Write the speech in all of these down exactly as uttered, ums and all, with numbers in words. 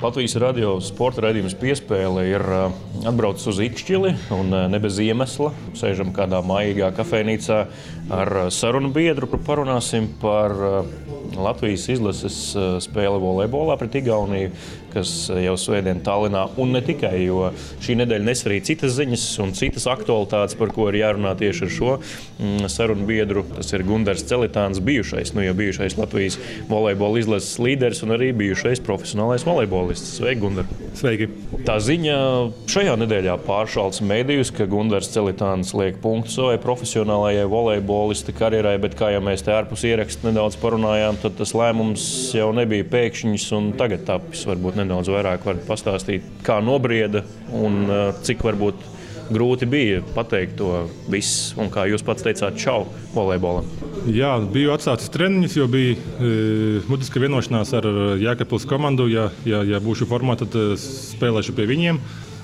Latvijas radio sporta raidījums Piespēle ir atbraucis uz Ikšķili un ne bez iemesla. Sēžam kādā mājīgā kafejnīcā ar sarunu biedru. Parunāsim par Latvijas izlases spēli volejbolā pret Igauniju, kas jau svētdien Tallinā un ne tikai, jo šī nedēļa nes arī citas ziņas un citas aktualitātes, par ko ir jārunā tieši ar šo sarunu biedru. Tas ir Gundars Celitāns, bijušais, nu jau bijušais Latvijas volejbola izlases līderis un arī bijušais profesionālais volejbolists. Sveiki, Gundar! Sveiki! Tā ziņa šajā nedēļā pāršāls medijus, ka Gundars Celitāns liek punktu savai profesionālajai volejbolista karjerai, bet kā jau mēs te ārpus ierakstu nedaudz parunājām, tad tas lēmums jau nebija pēkšņs un tagad tapis. Varbūt nedaudz vairāk var pastāstīt, kā nobrieda un cik varbūt grūti bija pateikt to viss un kā jūs pats teicāt čau volejbolam. Jā, biju atsācis treniņus, jo bija e, mutiska vienošanās ar Jēkabpils komandu. Ja, ja, ja būšu formā, tad spēlēšu pie viņiem.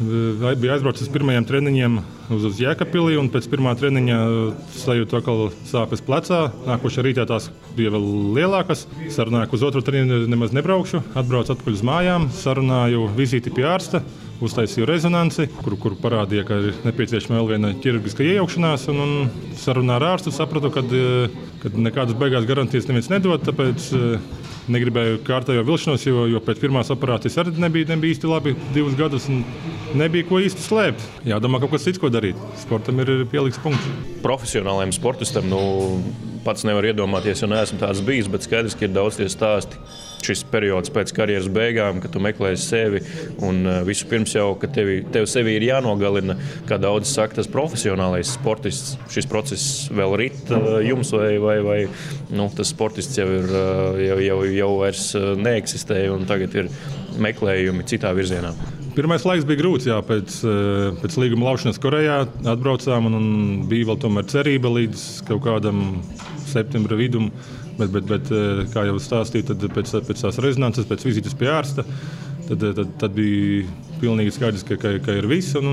E, biju aizbraucis uz pirmajiem treniņiem uz, uz Jēkabpili un pēc pirmā treniņa sajūtu atkal sāpes plecā. Nākošā rītā tās bija vēl lielākas. Sarunāju, ka uz otru treniņu nemaz nebraukšu. Atbraucu atpakaļ uz mājām, sarunāju vizīti pie ārsta. Uztaisīju rezonanci, kur, kur parādīja, ka ir nepieciešama vēl viena ķirurģiska iejaukšanās. Un, un sarunā ar ārstu sapratu, ka nekādas beigās garantijas neviens nedod. Tāpēc negribēju kārtējo vilšanos, jo, jo pēc pirmās operācijas arī nebija, nebija īsti labi divus gadus. Nebija ko īsti slēpt. Jādomā, kaut kas cits, ko darīt. Sportam ir pieliks punkts. Profesionālajiem sportistam, nu, pats nevar iedomāties, jo neesmu tāds bijis, bet skaidrs, ka ir daudz tie stāsti. Šis periods pēc karjeras beigām, kad tu meklēsi sevi un visu pirms jau, ka tevi, tev sevi ir jānogalina, kā daudz saka, tas profesionālais sportists. Šis process vēl rit jums vai, vai, vai nu, tas sportists jau, ir, jau, jau, jau vairs neeksistē un tagad ir meklējumi citā virzienā. Pirmais laiks bija grūts, jā, pēc, pēc līguma laušanas Korejā atbraucām un, un bija vēl tomēr cerība līdz kaut kādam septembra vidum. Bet, bet, bet, kā jau stāstīju, tad pēc, pēc tās rezonances, pēc vizītes pie ārsta, tad, tad, tad bija pilnīgi skaidrs, ka, ka, ka ir viss. Un,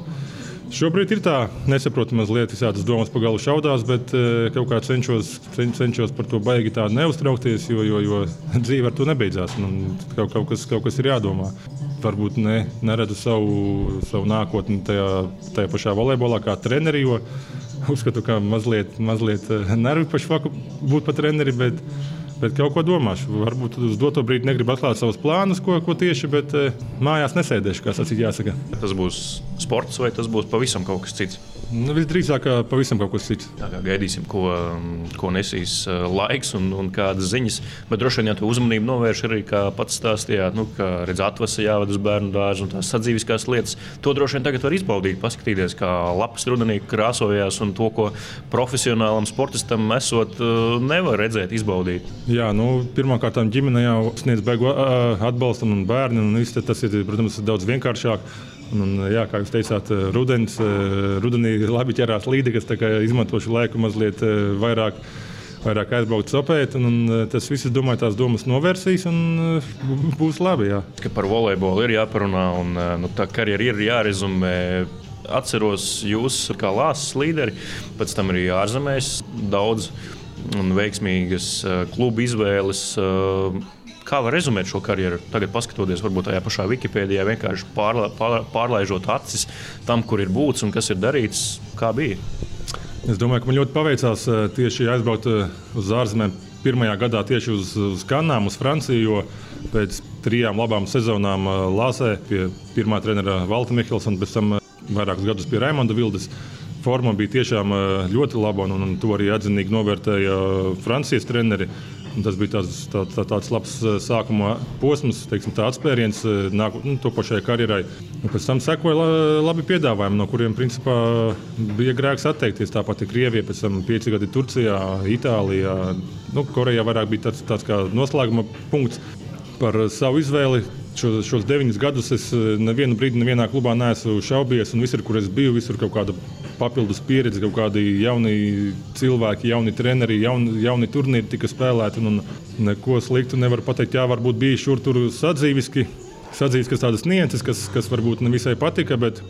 un šobrīd ir tā, nesaprotu mazliet visādas domas pa galu šaudās, bet kaut kā cenšos, cenšos par to baigi tādu neuztraukties, jo, jo, jo dzīve ar to nebeidzās. Un kaut, kaut, kas, kaut kas ir jādomā. Varbūt ne, neredzu savu, savu nākotni tajā, tajā pašā volejbolā kā treneri, jo uzskatu, ka mazliet, mazliet nervi pašvaku būt par treneri, bet, bet kaut ko domāšu. Varbūt uz doto brīdi negribu atklāt savus plānus, ko, ko tieši, bet mājās nesēdēšu, kā sacīt jāsaka. Tas būs sports vai tas būs pavisam kaut kas cits? Nu, visdrīzāk pavisam kaut kas cits. Tā kā gaidīsim, ko, ko nesīs laiks un, un kādas ziņas. Bet droši vien jau tu uzmanību novērš arī, kā pats stāstījāt, nu, ka redz atvasa jāved uz bērnu dārzu un tās sadzīviskās lietas. To droši vien tagad var izbaudīt, paskatīties, kā lapas rudenī krāsojās un to, ko profesionālam sportistam esot, nevar redzēt, izbaudīt. Jā, nu, pirmkārt ģimene jau sniedz beigu atbalstam un bērni, un viss tas ir, protams, daudz vienkāršāk. Un, jā, kā jūs teicāt, rudens, rudenī labi ķerās līdekas, tā kā izmantošu laiku mazliet vairāk, vairāk aizbraukt sopēt. Un, un tas viss, es domāju, tās domas novērsīs un būs labi. Jā. Ka par volejbolu ir jāparunā un nu, tā karjera ir jārezumē. Atceros jūs kā lāses līderi, pēc tam arī ārzemēs daudz un veiksmīgas klubu izvēles. Kā var rezumēt šo karjeru? Tagad paskatoties varbūt tajā pašā Wikipēdijā, vienkārši pārla, pār, pārlaižot acis tam, kur ir būts un kas ir darīts, kā bija? Es domāju, ka man ļoti paveicās tieši aizbraukt uz ārzemēm pirmajā gadā tieši uz, uz Kannām, uz Franciju, jo pēc trijām labām sezonām Lāsē pie pirmā trenera Valta Mihels un pēc tam vairākus gadus pie Raimonda Vildes forma bija tiešām ļoti laba un, un to arī atzinīgi novērtēja Francijas treneri. Un tas bija tāds, tā, tā, tāds labs sākuma posms, teiksim, tā atspēriens nāk, nu, to pašai karjerai. Un pēc tam sekoja la, labi piedāvājumi, no kuriem principā bija grēks atteikties. Tāpat ir Krievija, pēc tam pieci gadi Turcijā, Itālijā. Nu, Korejā vairāk bija tāds, tāds kā noslēguma punkts par savu izvēli. Šo, šos deviņus gadus es nevienu brīdi nevienā klubā neesmu šaubies, un visur, kur es biju, visur kaut kāda papildus pieredze, kaut kādi jauni cilvēki, jauni treneri, jauni, jauni turnīri tika spēlēti, un neko sliktu nevar pateikt. Jā, varbūt bija šur tur sadzīviski, sadzīviskas tādas nianses, kas, kas varbūt nevisai patika, bet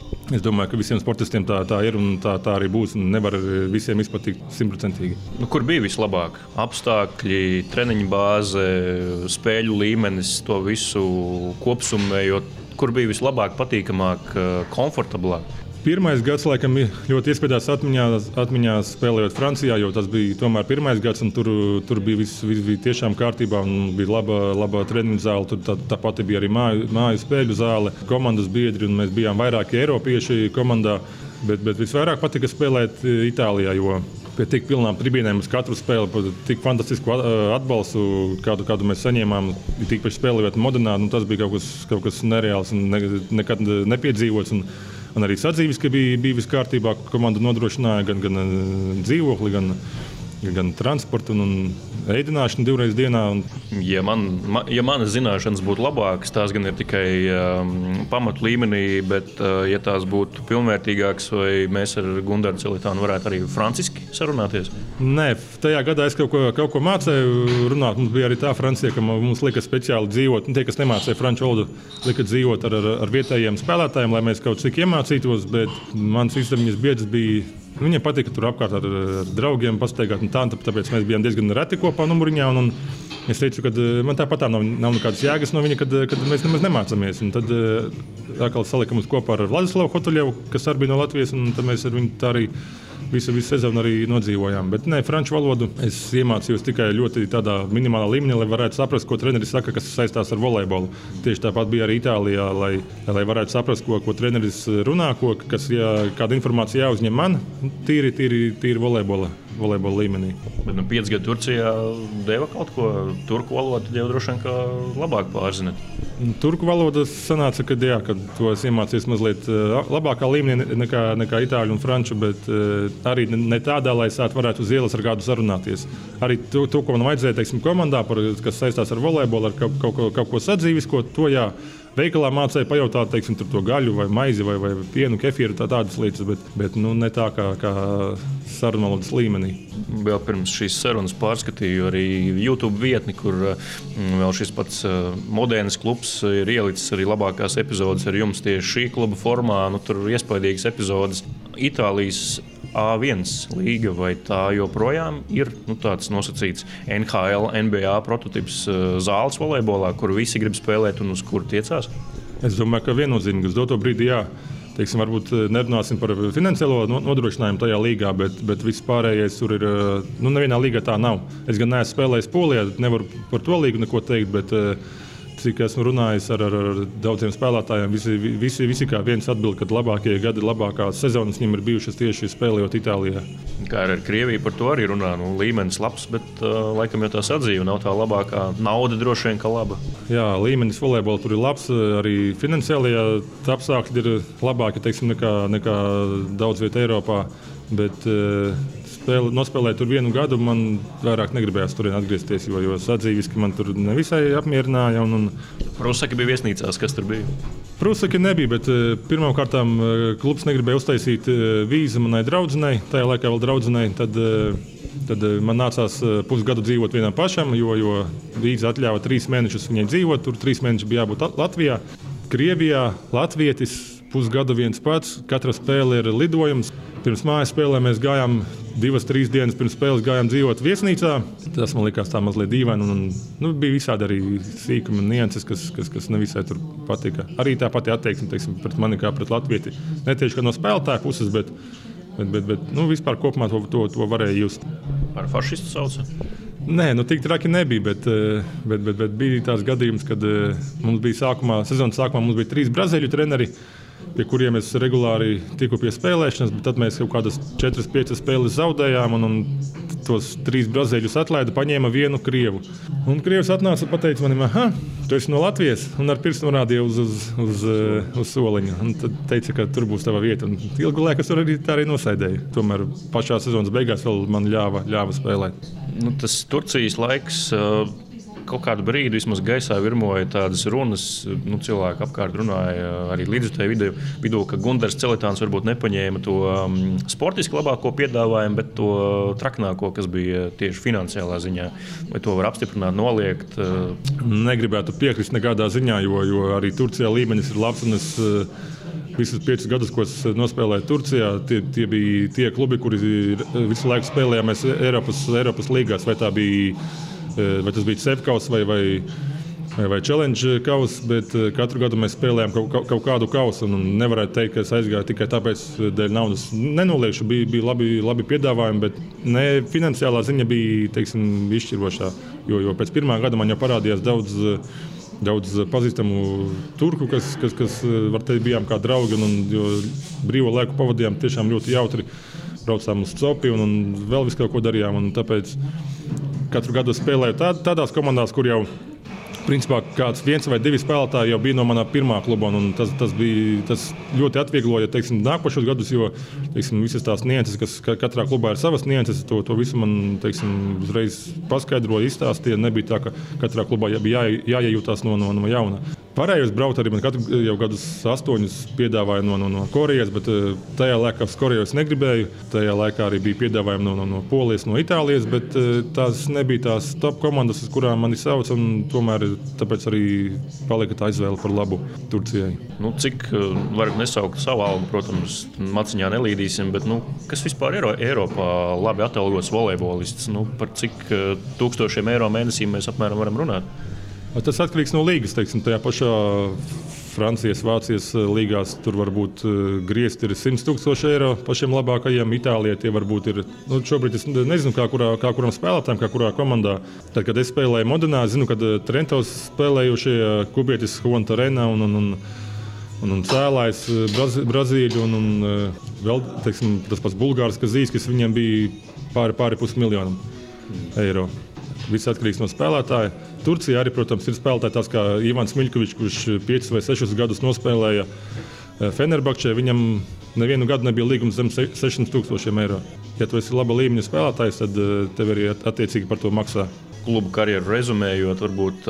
Es domāju, ka visiem sportistiem tā, tā ir un tā, tā arī būs. Nevar visiem izpatikt simtprocentīgi. Nu, kur bija vislabāk? Apstākļi, treniņu bāze, spēļu līmenis, to visu kopsummējot. Kur bija vislabāk, patīkamāk, komfortablāk? Pirmais gads, laikam, ļoti iespējams atmiņās, atmiņās spēlējot Francijā, jo tas bija tomēr pirmais gads, un tur, tur bija viss, viss bija tiešām kārtībā, un bija laba, laba treniņu zāle. Tur tā, tā pati bija arī māju, māju spēļu zāle, komandas biedri, un mēs bijām vairāki eiropieši komandā. Bet, bet visvairāk patika spēlēt Itālijā, jo pie tik pilnām tribīnēm uz katru spēli, tik fantastisku atbalstu, kādu, kādu mēs saņēmām, tīpaši spēlējot Modenā, nu, tas bija kaut kas, kaut kas nereāls un ne, nekad nepiedzīvots. Un, Un arī sadzīves, ka bija, bija viss kārtībā, komanda nodrošināja gan, gan dzīvokli, gan, gan transportu un, un ēdināšanu divreiz dienā. Un... Ja, man, ja manas zināšanas būtu labākas, tās gan ir tikai um, pamatu līmenī, bet uh, ja tās būtu pilnvērtīgākas, vai mēs ar Gundaru Celitānu varētu arī franciski sarunāties? Nē, tajā gadā es kaut ko, kaut ko mācēju runāt. Mums bija arī tā Francija, ka mums lika speciāli dzīvot. Tie, kas nemācēja franču valodu, lika dzīvot ar, ar, ar vietējiem spēlētājiem, lai mēs kaut cik iemācītos. Bet mans istabiņas biedrs bija, viņiem patika tur apkārt ar, ar draugiem pastaigāt. Tā, tāpēc mēs bijām diezgan reti kopā numuriņā. Un, un es teicu, ka man tāpat tā nav, nav nekādas jēgas no viņa, kad, kad mēs nemaz nemācāmies. Un tad atkal salikam uz kopā ar Vladislavu Hotuļevu, kas arī bija no Latvijas, un tad mēs ar viņu tā arī visu, visu sezonu arī nodzīvojām. Bet ne, franču valodu es iemācījos tikai ļoti tādā minimālā līmenī, lai varētu saprast, ko treneris saka, kas saistās ar volejbolu. Tieši tāpat bija arī Itālijā, lai, lai varētu saprast, ko, ko treneris runā, ko, kas, ja, kāda informācija jāuzņem man, tīri, tīri, tīri volejbola. volejbola līmenī. Bet nu, pieci gadi Turcijā deva kaut ko. Turku valodu jau droši vien kā labāk pārzināt. Turku valoda sanāca, ka, jā, ka to es iemācījos mazliet labākā līmenī nekā, nekā itāļu un franču, bet arī ne tādā, lai es varētu uz ielas ar kādu sarunāties. Arī to, to ko man vajadzēja, teiksim, komandā, par, kas saistās ar volejbolu, ar kaut, kaut, kaut ko sadzīviskot, to jā. Veikalā mācīja pajautāt, teiksim, to gaļu vai maizi vai, vai pienu, kefīru, tā, tādas lietas, bet, bet nu, ne tā kā, kā sarunvalodas līmenī. Vēl pirms šīs sarunas pārskatīju arī YouTube vietni, kur vēl šis pats Modernas klubs ir ielicis arī labākās epizodes ar jums tieši šī kluba formā. Nu, tur ir iespaidīgas epizodes. Itālijas A viens līga, vai tā joprojām ir nu, tāds nosacīts N H L, N B A prototyps zāles volejbolā, kur visi grib spēlēt un uz kuru tiecās? Es domāju, ka viennozīmīgi uz doto brīdi jā. Teiksim, varbūt nerunāsim par finansiālo nodrošinājumu tajā līgā, bet, bet viss pārējais tur ir. Nu, nevienā līgā tā nav. Es gan neesmu spēlējis Polijā, nevaru par to līgu neko teikt, bet cik esmu runājis ar, ar, ar daudziem spēlētājiem, visi, visi, visi kā viens atbild, ka labākie gadi, labākās sezonas viņiem ir bijušas tieši spēlējot Itālijā. Kā ar Krieviju par to arī runā, nu, līmenis labs, bet uh, laikam jau tā sadzīve nav tā labākā. Nauda droši vien, ka laba. Jā, līmenis volejbola tur ir labs, arī finansiālajā apstākļi ir labāki, teiksim, nekā, nekā daudz vieta Eiropā, bet uh, spēle, nospēlēt tur vienu gadu, man vairāk negribējās turien atgriezties, jo, jo sadzīviski man tur nevisai apmierināja. Un, un... Prūsaki bija viesnīcās, kas tur bija? Prūsaki nebija, bet pirmām kārtām klubs negribēja uztaisīt vīzu manai draudzenei, tajā laikā vēl draudzenei, tad, tad man nācās pusgadu dzīvot vienam pašam, jo, jo vīza atļāva trīs mēnešus viņai dzīvot, tur trīs mēneši bija jābūt Latvijā. Krievijā latvietis pusgadu viens pats, katra spēle ir lidojums. Pirms mājas spēlē mēs gājām divas, trīs dienas pirms spēles gājām dzīvot viesnīcā. Tas man likās tā mazliet dīvaini. Un, un, nu, bija visādi arī sīkumi un nianses, kas, kas, kas nevisai tur patika. Arī tā pati attieksme, teiksim, pret mani kā pret latvieti. Ne tieši no spēlētāja puses, bet, bet, bet, bet nu, vispār kopumā to, to, to varēja just. Par fašistu sauca? Nē, nu tik traki nebija, bet, bet, bet, bet bija tāds gadījums, kad mums bija sākumā, sezonas sākumā mums bija trīs brazīļu treneri, pie kuriem es regulāri tiku pie spēlēšanas, bet tad mēs kaut kādas četras, piecas spēles zaudējām, un, un tos trīs brazīļus atlaida, paņēma vienu krievu. Un krievs atnāca un pateica manim, aha, tu esi no Latvijas, un ar pirkstu norādīja uz, uz, uz, uz soliņa. Un tad teica, ka tur būs tava vieta. Un ilgu laiku es arī tā arī nosēdēju. Tomēr pašā sezonas beigās vēl man ļāva, ļāva spēlēt. Nu, tas Turcijas laiks... Uh... Kaut kādu brīdi vismaz gaisā virmoja tādas runas, nu, cilvēki apkārt runāja arī līdzjutēju vidū, vidū, ka Gundars Celitāns varbūt nepaņēma to um, sportiski labāko piedāvājumu, bet to traknāko, kas bija tieši finansiālā ziņā. Vai to var apstiprināt, noliegt? Uh... Negribētu piekrist nekādā ziņā, jo, jo arī Turcijā līmenis ir labs, un es uh, visus piecus gadus, ko es nospēlēju Turcijā, tie, tie bija tie klubi, kuri visu laiku spēlējāmies Eiropas, Eiropas līgās. Vai, tā bija, vai tas bija C E F kaus vai, vai, vai Challenge kaus, bet katru gadu mēs spēlējām kaut, kaut, kaut kādu kausu. Un nevarētu teikt, ka es aizgāju tikai tāpēc, dēļ naudas. Nenoliekšu, bija, bija labi, labi piedāvājumi, bet ne finansiālā ziņa bija, teiksim, izšķirošā. Jo, jo pēc pirmā gada man jau parādījās daudz, daudz pazīstamu turku, kas, kas, kas var teikt, bijām kā draugi. Un, jo brīvo laiku pavadījām tiešām ļoti jautri. Braucām uz Copi un, un vēl visu kaut ko darījām. Un tāpēc katru gadu spēlēju tā, tādās komandās, kur jau principā kāds viens vai divi spēlētāji jau bija no manā pirmā kluba. Tas, tas, bija, tas ļoti atviegloja teiksim, nākošos gadus, jo teiksim, visas tās nianses, kas katrā klubā ir savas nianses, to, to visu man teiksim, uzreiz paskaidroja, izstāstīja. Nebija tā, ka katrā klubā bija jā, jāiejūtās no, no, no jauna. Pārējos braukt arī man katru jau gadus astoņus piedāvāja no, no, no Korejas, bet tajā laikā uz Koreju es negribēju. Tajā laikā arī bija piedāvājumi no, no, no Polijas, no Itālijas, bet tās nebija tās top komandas, uz kurām mani sauc, un tomēr tāpēc arī palika tā izvēle par labu Turcijai. Nu, cik var nesaukt savu algu, protams, maciņā nelīdīsim, bet nu, kas vispār ir Eiropā labi atalgots volejbolists? Nu, par cik tūkstošiem eiro mēnesī mēs apmēram varam runāt? Tas atkarīgs no līgas. Teiksim, tajā pašā Francijas, Vācijas līgās tur varbūt griezti ir simt tūkstoši eiro pašiem labākajiem. Itālijā tie varbūt ir. Nu, šobrīd es nezinu, kā, kurā, kā kuram spēlētājiem, kā kurā komandā. Tad, kad es spēlēju Modenā, zinu, kad Trentos spēlējušie kubietis Juan Torena un, un, un, un, un Cēlājs Brazi, Brazīļu un, un vēl teiksim, tas pats Bulgārs Kazīs, kas viņam bija pāri, pāri pusmiljonam eiro. Viss atkarīgs no spēlētāja. Turcijā arī, protams, ir spēlētāji tāds kā Ivans Miļkovičs, kurš piecus vai sešus gadus nospēlēja Fenerbahčē. Viņam nevienu gadu nebija līgums zem sešsimt tūkstošiem eiro. Ja tu esi laba līmeņa spēlētājs, tad tev arī attiecīgi par to maksā. Klubu karjeru rezumējot, varbūt,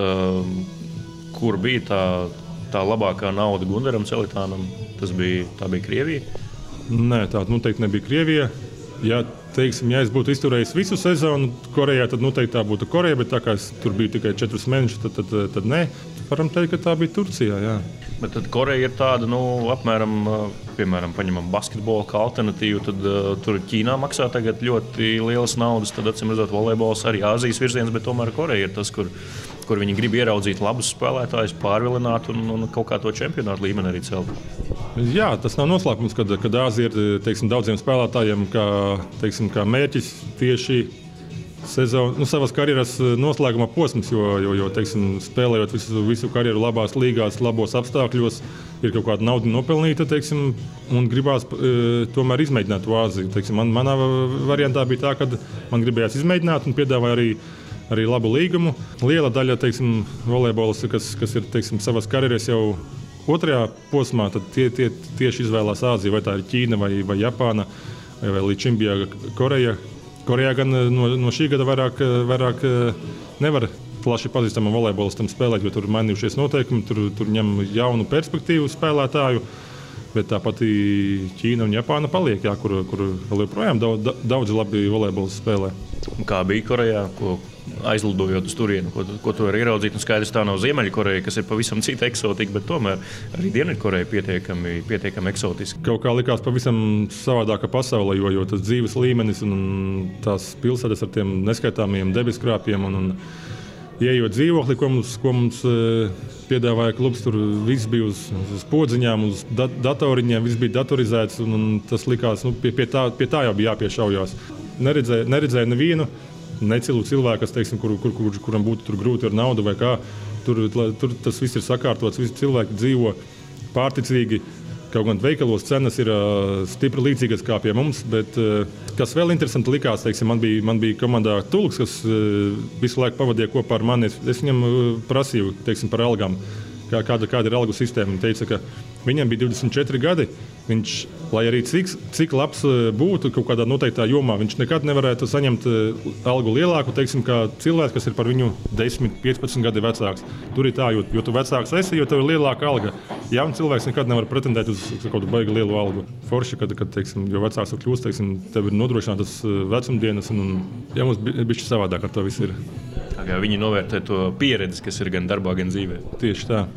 kur bija tā, tā labākā nauda Gundaram Celitānam? Tas bija, tā bija Krievija? Nē, tā noteikti nebija Krievija. Ja, teiksim, ja es būtu izturējis visu sezonu Korejā, tad noteikti tā būtu Koreja, bet tā kā es tur biju tikai četrus mēnešus, tad, tad, tad nē. Varam teikt, ka tā bija Turcijā, jā. Bet tad Koreja ir tāda, nu, apmēram, piemēram, paņemam basketbolu kā alternatīvu, tad uh, tur Ķīnā maksā tagad ļoti lielas naudas, tad acīm redzot volejbols arī Āzijas virziens, bet tomēr Koreja ir tas, kur, kur viņi grib ieraudzīt labus spēlētājus, pārvilināt un, un kaut kā to čempionātu līmeni arī celt. Jā, tas nav noslēpums, kad, kad Āzija ir teiksim, daudziem spēlētājiem kā, teiksim, kā mērķis tieši sezonu, nu, savas karjeras noslēguma posms, jo, jo, jo teiksim, spēlējot visu, visu karjeru labās līgās, labos apstākļos, ir kaut kāda nauda nopelnīta, teiksim, un gribās e, tomēr izmēģināt to Āziju. Teiksim, man, manā variantā bija tā, ka man gribējās izmēģināt un piedāvāja arī arī labu līgumu. Liela daļa, teiksim, volejbolas, kas, kas ir, teiksim, savas karjeras jau otrajā posmā, tad tie, tie tieši izvēlās Āziju, vai tā ir Ķīna vai, vai Japāna, vai, vai līdz šim bija Koreja. Korejā gan no, no šī gada vairāk, vairāk nevar plaši pazīstamam volejbolistam spēlēt, jo tur ir mainījušies noteikumi, tur, tur ņem jaunu perspektīvu spēlētāju, bet tā pati Ķīna un Japāna paliek, jā, kur, kur vēl joprojām daudz, daudz labi volejbolis spēlē. Kā bija Korejā, ko aizlidojot uz turieni, ko, ko tu vari ieraudzīt? Un skaidrs, tā nav Ziemeļkoreja, kas ir pavisam cita eksotika, bet tomēr arī Dienvidkoreja pietiekami, pietiekami eksotiska. Kaut kā likās pavisam savādāka pasaule, jo, jo tas dzīves līmenis un tās pilsētas ar tiem neskaitāmiem debeskrāpiem un, un ieejot dzīvokli, ko mums, ko mums piedāvāja klubs, tur viss bija uz, uz podziņām, uz da, datoriņiem, viss bija datorizēts un, un tas likās, nu, pie, pie, tā, pie tā jau bija jāpiešaujās. Neredzēju, neredzēju nevienu necilu cilvēku, kas, teiksim, kur, kur, kur, kuram būtu tur grūti ar naudu vai kā. Tur, tur tas viss ir sakārtots, visi cilvēki dzīvo pārticīgi. Kaut gan veikalos cenas ir uh, stipri līdzīgas kā pie mums, bet uh, kas vēl interesanti likās, teiksim, man bija, man bija komandā Tulks, kas uh, visu laiku pavadīja kopā ar mani. Es, es viņam uh, prasīju, teiksim, par algām, kā, kāda, kāda ir algu sistēma. Viņš teica, ka viņam bija divdesmit četri gadi. Viņš, lai arī cik, cik labs būtu kaut kādā noteiktā jomā, viņš nekad nevarētu saņemt algu lielāku, teiksim, kā cilvēks, kas ir par viņu desmit, piecpadsmit gadi vecāks. Tur ir tā, jo, jo tu vecāks esi, jo tev ir lielāka alga. Jauns cilvēks nekad nevar pretendēt uz kaut kādu baigi lielu algu. Forši, kad, kad teiksim, jo vecāks tu kļūst, teiksim, tev ir nodrošinātas vecumdienas, un, un jā, mums bi, bišķi savādāk ar to viss ir. Kā viņi novērtē to pieredzi, kas ir gan darbā, gan dzīvē. Tieši tā.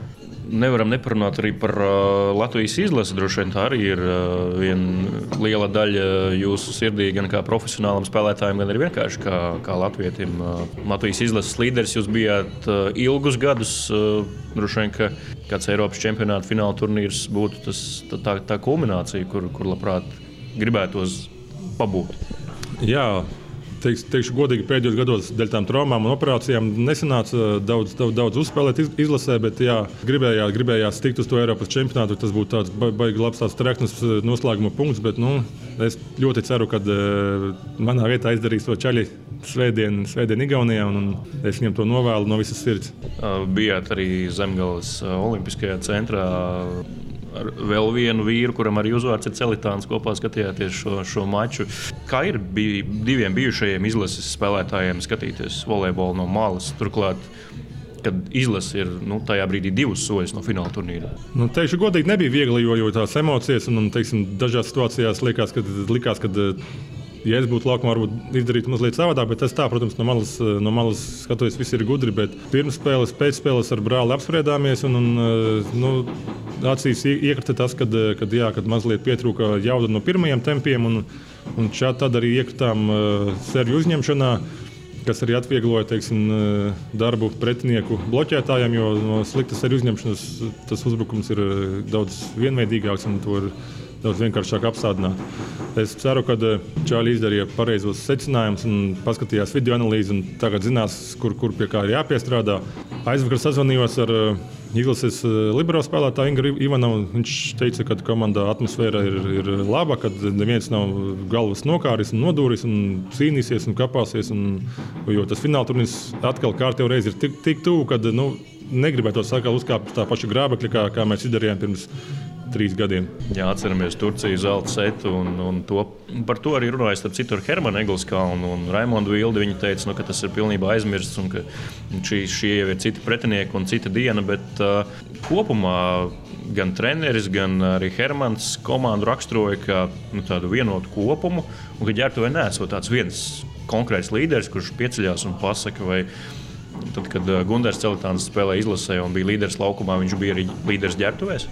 nevaram neparunāt arī par Latvijas izlasi. Droši vien tā arī ir viena liela daļa jūsu sirdī, gan kā profesionālam spēlētājiem, gan arī vienkārši kā, kā latvietim. Latvijas izlases līderis jūs bijāt ilgus gadus. Droši vien, ka kāds Eiropas čempionāta fināla turnīrs būtu tas, tā, tā kulminācija, kur, kur labprāt gribētos pabūt. Jā. Teiks, teikšu godīgi, pēdējos gados dēļ tām traumām un operācijām nesanāca daudz, daudz, daudz uzspēlēt izlasē, bet jā, gribējās, gribējās tikt uz to Eiropas čempionātu. Tas būtu tāds baigi labs tāds treknes noslēguma punkts, bet nu, es ļoti ceru, ka uh, manā vietā izdarīs to čaļi svētdien, svētdien Igaunijā, un, un es viņam to novēlu no visas sirds. Bijāt arī Zemgales olimpiskajā centrā. Ar vēl vienu vīru, kuram arī uzvārds ir Celitāns, kopā skatījāties šo, šo maču. Kā ir bij, diviem bijušajiem izlases spēlētājiem skatīties volejbolu no malas? Turklāt, kad izlase ir nu, tajā brīdī divus soļus no fināla turnīra. Nu, teikšu godīgi, nebija viegli, jo, jo tās emocijas un, un teiksim, dažās situācijās likās, kad, likās, kad ja es būtu laukumā, varbūt izdarītu mazliet savādāk, bet tas tā, protams, no malas, no malas skatoties, viss ir gudri, bet pirms spēles, pēc spēles ar brāli apspriedāmies un, un nu, acīs iekrita tas, kad, kad, jā, kad mazliet pietrūka jauda no pirmajiem tempiem, un, un šādi tad arī iekritām uh, seriju uzņemšanā, kas arī atviegloja, teiksim, darbu pretinieku bloķētājiem, jo no sliktas seriju uzņemšanas tas uzbrukums ir daudz vienveidīgāks un to ir daudz vienkāršāk apstādināt. Es ceru, ka čāļi izdarīja pareizos secinājumus un paskatījās video analīzi un tagad zinās, kur, kur pie kā ir jāpiestrādā. Aizvakar sazvanījos ar izlases libero spēlētāju Ingru Ivanovu. Viņš teica, ka komandā atmosfēra ir, ir laba, kad neviens nav galvas nokāris un nodūris un cīnīsies un kapāsies. Un, jo tas fināla turnīrs atkal kārtējo reizi ir tik, tik tuvu, kad nu, negribētos atkal uzkāpt tā paša grābekļa, kā, kā mēs izdarījām pirms trīs gadiem. Jā, atceramies Turciju zelta setu un, un to, par to arī runāja starp citu ar Hermanu Egelskalnu un Raimondu Vildi. Viņi teica, nu, ka tas ir pilnībā aizmirsts un ka šī, šie jau ir citi pretinieki un cita diena, bet uh, kopumā gan treneris, gan arī Hermans komandu raksturoja kā nu, tādu vienotu kopumu un ka ģērbtuvē neesot tāds viens konkrēts līderis, kurš pieceļās un pasaka vai tad, kad Gundars Celitāns spēlēja izlasē un bija līderis laukumā, viņš bija arī līderis ģērbtuvēs?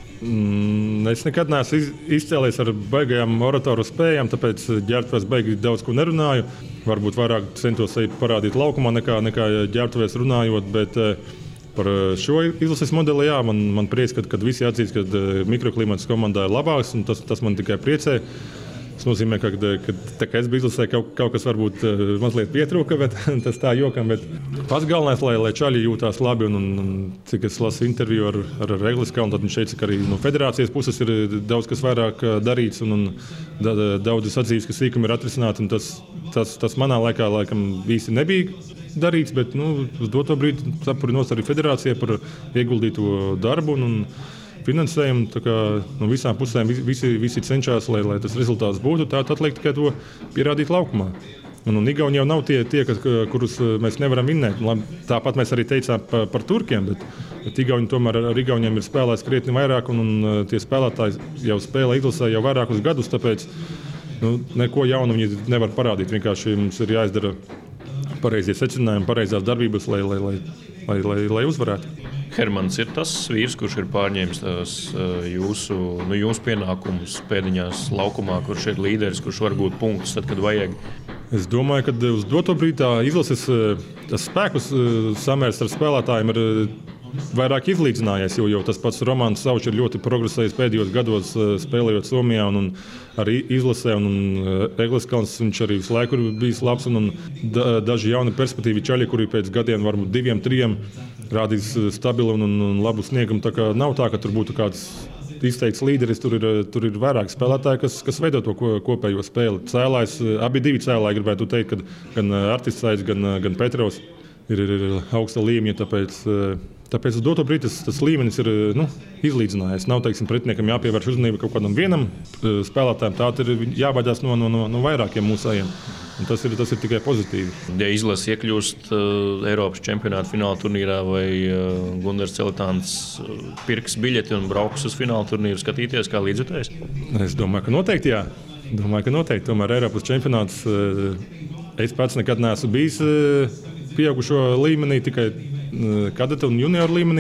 Mm, es nekad neesmu iz, izcēlies ar baigajām oratoru spējām, tāpēc ģērbtuvēs baigi daudz ko nerunāju. Varbūt vairāk centos parādīt laukumā nekā, nekā ģērbtuvēs runājot, bet par šo izlases modeli, jā, man, man prieks, kad, kad visi atzīst, ka mikroklimats komandā ir labāks, un tas, tas man tikai priecē. Tas nozīmē, ka, ka tā kā es biju izlasē, kaut, kaut kas varbūt mazliet pietrūka, bet tas tā jokam. Bet pats galvenais, lai, lai čaļi jūtās labi, un, un, un cik es lasu interviju ar, ar Egelskalnu, tad viņš teica, ka arī no federācijas puses ir daudz kas vairāk darīts, un, un da, daudzas atzīves, ka sīkumi ir atrisināti, un tas, tas, tas manā laikā laikam īsti nebija darīts, bet nu, uz doto brīdi sapurinos arī federācijai par ieguldīto darbu. Un, un, finansējumu, tā kā no visām pusēm visi, visi cenšas, lai, lai tas rezultāts būtu. Tā atliek tikai to pierādīt laukumā. Un, un Igauni jau nav tie, tie kas, kurus mēs nevaram vinnēt. Tāpat mēs arī teicām par, par turkiem, bet, bet Igauni tomēr ar Igauniem ir spēlēts krietni vairāk, un, un tie spēlētāji jau spēlē izlasē jau vairākus gadus, tāpēc nu, neko jaunu viņi nevar parādīt. Vienkārši mums ir jāizdara pareizie secinājumi, pareizās darbības, lai, lai, lai, lai, lai, lai uzvarētu. Hermans ir tas vīrs, kurš ir pārņēmis tās jūsu, nu, jūsu pienākumus pēdiņās laukumā, kurš ir līderis, kurš var būt punktus tad, kad vajag. Es domāju, ka uz doto brīdi tā izlases tas spēkus samērs ar spēlētājiem ir vairāk izlīdzinājies, jo, jo tas pats Romāns Saučs ir ļoti progresējis pēdējos gados spēlējot Somijā un, un arī izlasē, un, un Egelskalns viņš arī visu laiku ir bijis labs, un, un da, daži jauni perspektīvi čaļi, kuri pēc gadiem varbūt diviem, trijiem rādīs stabilu un, un, un labu sniegumu. Tā kā nav tā, ka tur būtu kāds izteikts līderis, tur ir, tur ir vairāk spēlētāji, kas, kas veido to ko, kopējo spēli. Cēlājs, abi divi cēlāji gribētu teikt, ka gan Artists, gan, gan Petrovs ir, ir, ir augsta līmeņa, tāpēc Tāpēc uz doto brīdi tas, tas līmenis ir nu, izlīdzinājies. Nav, teiksim, pretiniekam jāpievērš uzmanība kaut kādam vienam spēlētājam. Tā ir jābaidās no, no, no, no vairākiem mūsējiem. Un tas ir, tas ir tikai pozitīvi. Ja izlase iekļūst uh, Eiropas čempionāta fināla turnīrā vai uh, Gundars Celitāns uh, pirks biļeti un brauks uz fināla turnīru skatīties kā līdzjutējs? Es domāju, ka noteikti jā. Domāju, ka noteikti. Tomēr Eiropas čempionāts uh, es pats nekad neesmu bijis uh, pieaugušo līmenī, tikai kadeta un junioru līmenī.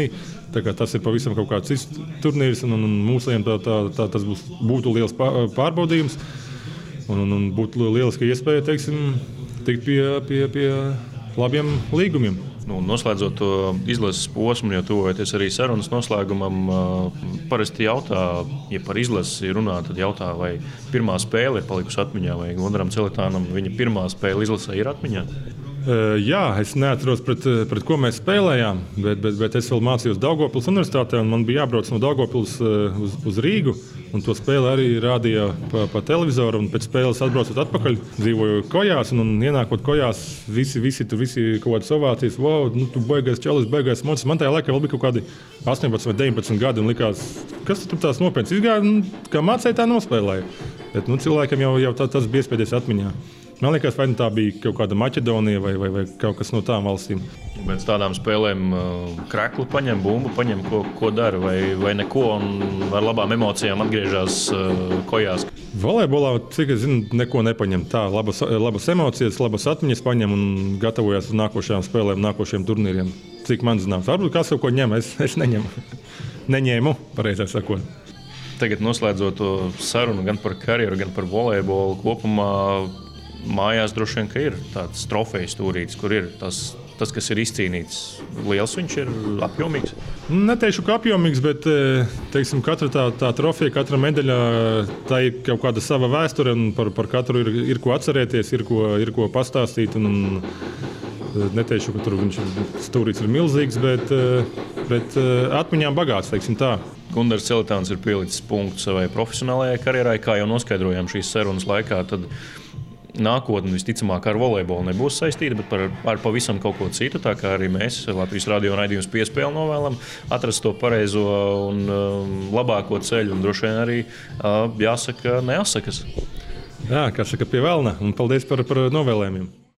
Tas ir pavisam kaut kāds cits turnīrs, un, un mūsējiem tā, tā, tā, tas būs, būtu liels pārbaudījums. Un, un, un būtu lieliska iespēja, teiksim, tikt pie, pie, pie labiem līgumiem. Nu, noslēdzot to izlases posmu, jo tuvojoties arī sarunas noslēgumam, parasti jautā, ja par izlasi runā, tad jautā, vai pirmā spēle ir palikusi atmiņā, vai Gundaram Celetānam viņa pirmā spēle izlasē ir atmiņā? Jā, es neatceros, pret, pret ko mēs spēlējām, bet, bet, bet es vēl mācījos Daugavpils universitātē, un man bija jābrauc no Daugavpils uz, uz Rīgu. Un to spēli arī rādīja pa, pa televizoru. Pēc spēles atbraucot atpakaļ, dzīvoju Kojās. Un, un ienākot Kojās, visi, visi tur visi kaut kādas ovācijas. Wow, nu, tu beigās čalis, beigās mocis. Man tajā laikā vēl bija kaut kādi astoņpadsmit vai deviņpadsmit gadi. Un likās, kas tur tās nopietnas izgāja, nu, kā mācēja, tā nospēlēja. Bet nu, cilvēkam jau, jau tā, tas bija iespējas atmiņā. Man liekas, vai tā bija kaut kāda Maķedonija vai, vai, vai kaut kas no tām valstīm. Pēc tādām spēlēm kreklu paņem, bumbu paņem, ko, ko dara, vai, vai neko, un ar labām emocijām atgriežas Kojās. Volejbolā, cik es zinu, neko nepaņem. Tā, labas, labas emocijas, labas atmiņas paņem un gatavojas uz nākošajām spēlēm, nākošajiem turnīriem. Cik man zināms, varbūt kāds kaut ko ņem, es, es neņemu. Neņēmu, pareizāk sakot. Tagad noslēdzot to sarunu gan par karjeru, gan par volejbolu kopumā, mājās droši vien, ka ir tāds trofejs stūrītis, kur ir tas, tas, kas ir izcīnīts. Liels viņš ir, apjomīgs? Neteikšu, ka apjomīgs, bet teiksim, katra tā, tā trofeja, katra medaļa, tā ir kaut kāda sava vēsture, un par, par katru ir, ir ko atcerēties, ir ko, ir ko pastāstīt. Un, neteikšu, ka tur viņš stūrītis ir milzīgs, bet, bet atmiņām bagāts, teiksim tā. Gundars Celetāns ir pielicis punktu savai profesionālajai karjerai, kā jau noskaidrojām šīs sarunas laikā. Tad nākotne visticamāk ar volejbolu nebūs saistīta, bet par, ar pavisam kaut ko citu. Tā kā arī mēs Latvijas radio raidījums Piespēle novēlam atrast to pareizo un um, labāko ceļu. Un droši vien arī uh, jāsaka neasakas. Jā, kā saka, pie velna. Un paldies par, par novēlējumiem.